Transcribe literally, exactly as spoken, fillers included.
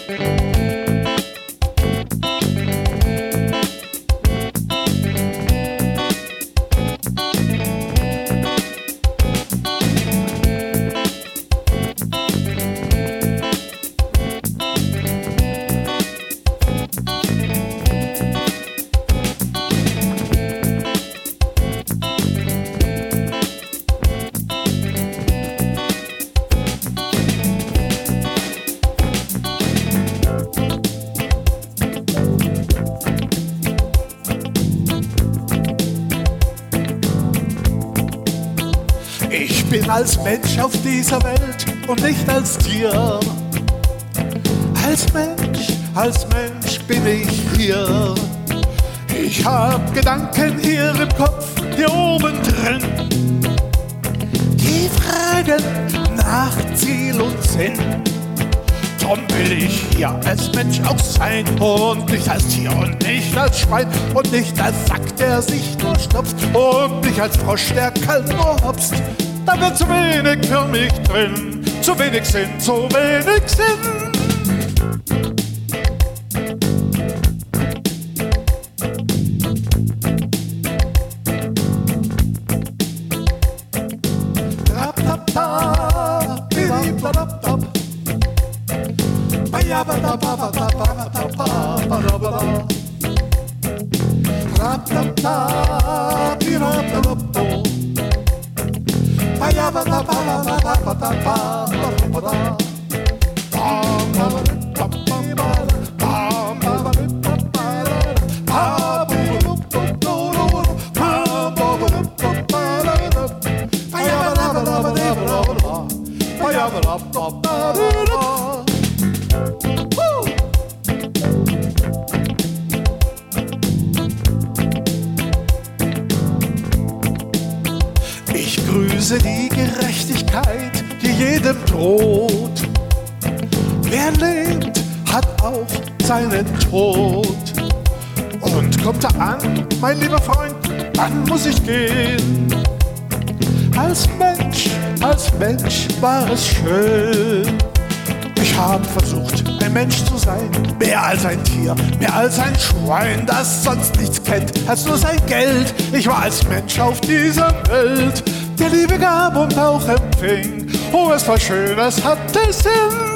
Ich bin als Mensch auf dieser Welt und nicht als Tier. Als Mensch, als Mensch bin ich hier. Ich hab Gedanken hier im Kopf, hier oben drin, die fragen nach Ziel und Sinn. Drum will ich hier als Mensch auch sein und nicht als Tier und nicht als Schwein und nicht als Sack, der sich nur stopft und nicht als Frosch, der kalt nur hopst. Da wird zu wenig für mich drin, zu wenig Sinn, zu wenig Sinn. Ich grüße die Gerechtigkeit, die jedem droht. Wer lebt, hat auch seinen Tod. Und kommt er an, mein lieber Freund, dann muss ich gehen. Als Mensch, als Mensch war es schön. Ich habe versucht, ein Mensch zu sein, mehr als ein Tier, mehr als ein Schwein, das sonst nichts kennt, als nur sein Geld. Ich war als Mensch auf dieser Welt, der Liebe gab und auch empfing. Oh, es war schön, es hatte Sinn.